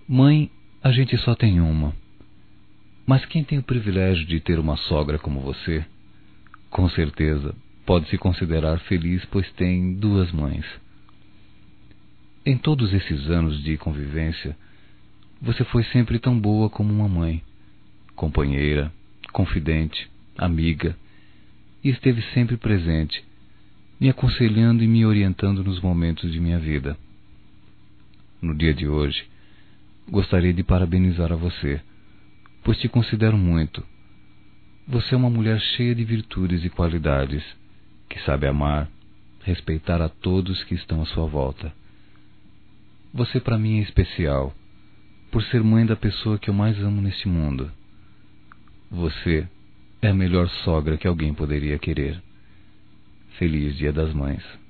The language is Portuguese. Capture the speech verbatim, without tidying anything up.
Mãe, a gente só tem uma. Mas quem tem o privilégio de ter uma sogra como você, com certeza pode se considerar feliz, pois tem duas mães. Em todos esses anos de convivência, você foi sempre tão boa como uma mãe, companheira, confidente, amiga, e esteve sempre presente, me aconselhando e me orientando nos momentos de minha vida. No dia de hoje, gostaria de parabenizar a você, pois te considero muito. Você é uma mulher cheia de virtudes e qualidades, que sabe amar, respeitar a todos que estão à sua volta. Você para mim é especial, por ser mãe da pessoa que eu mais amo neste mundo. Você é a melhor sogra que alguém poderia querer. Feliz Dia das Mães.